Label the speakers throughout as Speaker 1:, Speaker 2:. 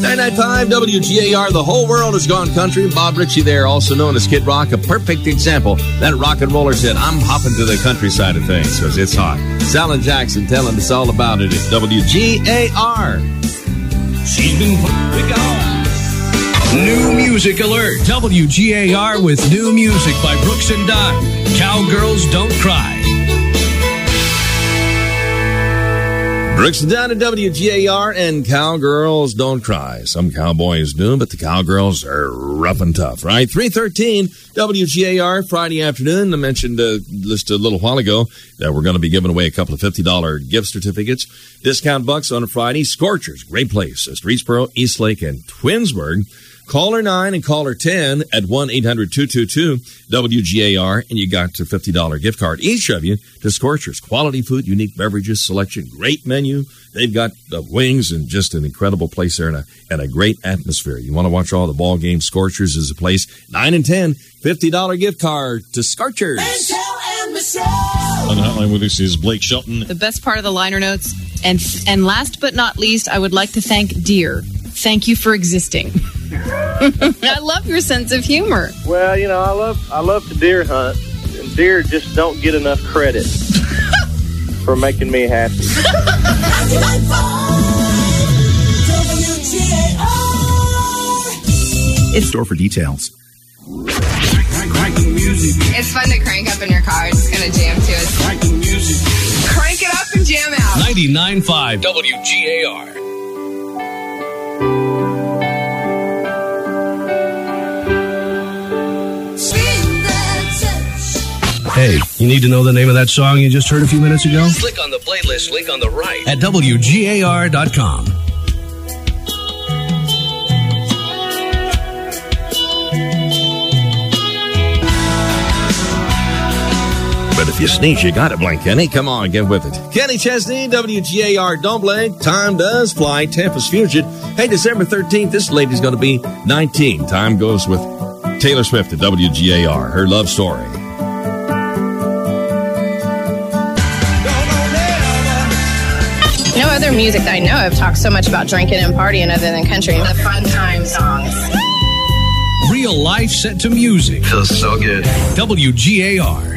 Speaker 1: 99.5 WGAR, the whole world has gone country. Bob Ritchie there, also known as Kid Rock, a perfect example. That rock and roller said, I'm hopping to the countryside of things because it's hot. Sal and Jackson telling us all about it at WGAR.
Speaker 2: She's been we go. New music alert. WGAR with new music by Brooks and Dunn. Cowgirls Don't Cry.
Speaker 1: Brooks and Dunn at WGAR and Cowgirls Don't Cry. Some cowboys do, but the cowgirls are rough and tough, right? 3:13 WGAR Friday afternoon. I mentioned just a little while ago that we're going to be giving away a couple of $50 gift certificates. Discount bucks on a Friday. Scorchers, great place. Streetsboro, Eastlake, and Twinsburg. Caller 9 and caller 10 at 1-800-222-WGAR, and you got a $50 gift card, each of you, to Scorchers. Quality food, unique beverages, selection, great menu. They've got wings and just an incredible place there and a great atmosphere. You want to watch all the ball games, Scorchers is a place. 9 and 10, $50 gift card to Scorchers.
Speaker 3: And Michelle.
Speaker 4: On the hotline with us is Blake Shelton.
Speaker 5: The best part of the liner notes, and last but not least, I would like to thank Deer. Thank you for existing. I love your sense of humor.
Speaker 6: Well, you know, I love to deer hunt, and deer just don't get enough credit for making me happy.
Speaker 3: It's
Speaker 7: store for details.
Speaker 8: It's fun to crank up in your car. It's going to jam to it. Crank it up and jam out.
Speaker 2: 99.5 WGAR. Hey, you need to know the name of that song you just heard a few minutes ago? Click on the playlist link on the right at WGAR.com.
Speaker 1: But if you sneeze, you got it, Blink Kenny. Come on, get with it. Kenny Chesney, WGAR, don't blink. Time does fly. Tampa's Fusion. Hey, December 13th, this lady's going to be 19. Time goes with Taylor Swift at WGAR. Her love story.
Speaker 5: No other music that I know of talks so much about drinking and partying other than country. The fun time songs.
Speaker 2: Real life set to music.
Speaker 7: Feels so good.
Speaker 2: WGAR.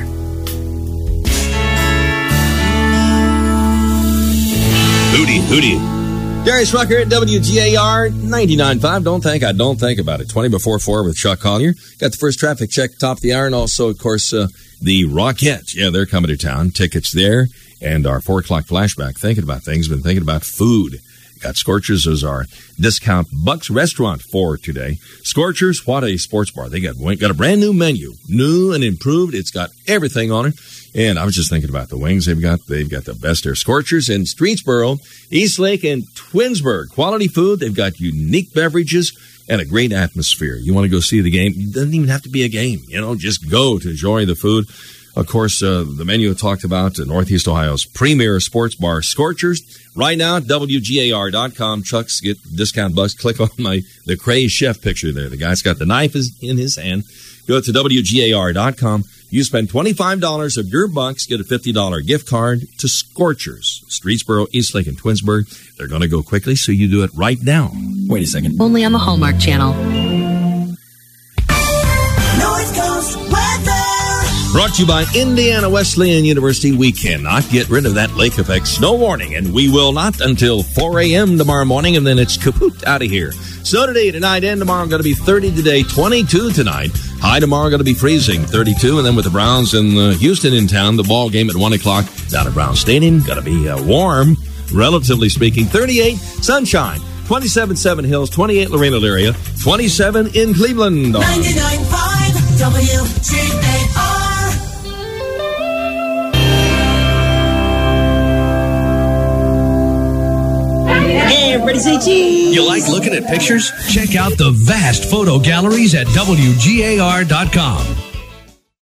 Speaker 1: Hootie. Darius Rucker at WGAR 99.5. Don't think about it. 20 before 4 with Chuck Collier. Got the first traffic check top of the hour, and also, of course, the Rockettes. Yeah, they're coming to town. Tickets there. And our 4 o'clock flashback, thinking about things, been thinking about food. Got Scorchers as our discount Bucks restaurant for today. Scorchers, what a sports bar. They got a brand new menu, new and improved. It's got everything on it. And I was just thinking about the wings they've got. They've got the best there. Scorchers in Streetsboro, Eastlake, and Twinsburg. Quality food. They've got unique beverages and a great atmosphere. You want to go see the game? It doesn't even have to be a game. You know, just go to enjoy the food. Of course, the menu talked about Northeast Ohio's premier sports bar, Scorchers. Right now at WGAR.com, Chuck's get discount bucks. Click on the crazed chef picture there. The guy's got the knife in his hand. Go to WGAR.com. You spend $25 of your bucks, get a $50 gift card to Scorchers. Streetsboro, Eastlake, and Twinsburg. They're going to go quickly, so you do it right now.
Speaker 7: Wait a second.
Speaker 9: Only on the Hallmark Channel.
Speaker 3: North Coast weather.
Speaker 1: Brought to you by Indiana Wesleyan University. We cannot get rid of that lake effect snow warning, and we will not until 4 a.m. tomorrow morning, and then it's kaput out of here. So today, tonight, and tomorrow going to be 30 today, 22 tonight. High tomorrow going to be freezing, 32, and then with the Browns and Houston in town, the ball game at 1 o'clock down at Brown Stadium. Going to be warm, relatively speaking, 38, sunshine. 27-7 Hills, 28 Lorena area, 27 in Cleveland.
Speaker 3: 99.5 WGAR.
Speaker 9: Everybody say cheese.
Speaker 2: You like looking at pictures? Check out the vast photo galleries at WGAR.com.